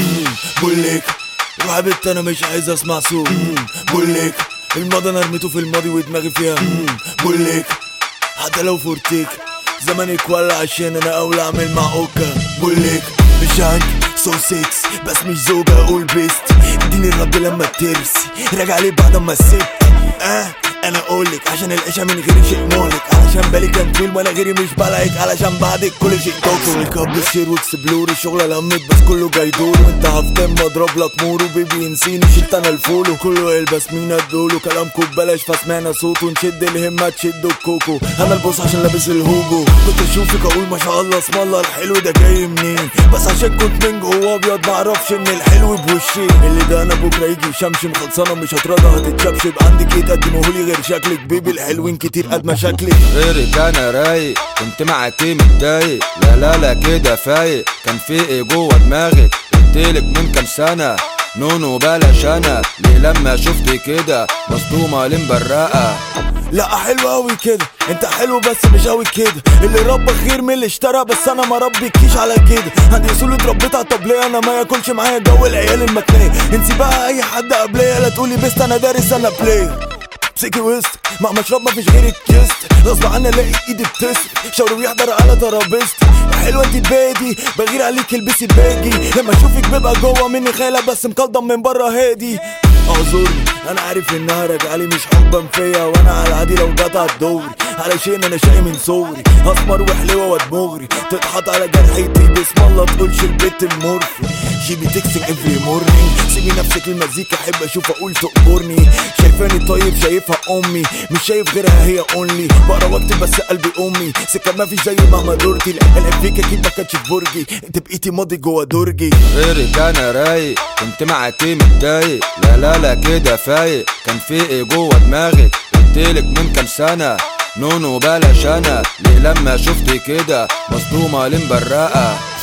بقولك روح بنت انا مش عايز اسمع صوت. بقولك الماضي انا رميته في الماضي ودماغي فيها. بقولك حتى لو فورتيك زمانك ولا عشان انا اولى اعمل مع اوكا. بقولك مش عنك سو 6 بس مش زوجة اقول بيست. اديني الرد لما ترسي راجع لي بعد ما سبت. انا اقولك عشان العيشة من غيري شيء مهلك، علشان بالي كان فيلم وانا غيري مش بلاقيك، علشان بعدك كل شيء توكو. الكاب الشير واكسبلور الشغلة لمت بس كله جاي دور، وانت هفتم اضرب لك مور وبيبي ينسيني شلت انا الفولو. كله يلبس مين ادوله كلامكو ببلاش فسمعنا صوته، نشد الهمة تشدوا الكوكو. انا البوس عشان لابس الهوجو، كنت اشوفك اقول ما شاء الله اسم الله الحلو ده جاي منين، بس عشان كنت من جوه ابيض معرفش ان الحلو بوشين. اللي ده انا بكره يجي شمشم خلصانه مش هترضى هتتشبشب، عندك ايه تقدمهولي غير شكلك بيبي الحلوين كتير قد مشاكلي. غيرك انا رايق كنت معاكي متضايق، لا لا لا كده فايق، كان في ايه جوه دماغك قلتلك من كام سنه نونو بلاش انا ليه لما شفتي كده مصدومه لمبرقه. لا حلو اوي كده انت حلو بس مش اوي كده، اللي ربى خير من اللي اشترى، بس انا ما ربيكيش على كده. عندي اصول اتربيت على الطبليه انا ما ياكلش معايا جو العيال المكنيه. انسي بقى اي حد قبليه لا تقولي بيست انا دارس انا بلاي. امسكي وسط مع مشرب ما فيش غيرك كيست، غصب عني الاقي ايدي بتسرق شاور ويحضر على ترابيزتي. حلوه انت بادي بغير عليك البسي باجي، لما اشوفك بيبقى جوه مني خيالة بس مكلضم من بره هادي. اعذرني انا عارف انها راجعالي مش حبا فيا، وانا على العادي لو جت على الدوري علشان انا شقي من صغري، اسمر وحلوه ودمغري تتحط على جرحي بسم الله تقولش البيت المورفي. جيبي تكسك افري مورنينج سيبي نفسك المزيكا احب اشوف اقول تقبرني. شايفاني طيب شايفها امي مش شايف غيرها هي اونلي، بقرا واكتب بس قلبي امي سكه ما فيش زي مهما دورتي. القلب فيك اكيد ما كانتش في برجي انت بقيتي ماضي جوا درجي. غيرك انا رايق كنت معاكي متضايق، لا لا لا كده فايق، كان في ايه جوه دماغك قلتلك من كام سنه نونو بلاش انا ليه لما شفتي كده مصدومه لمبرقه.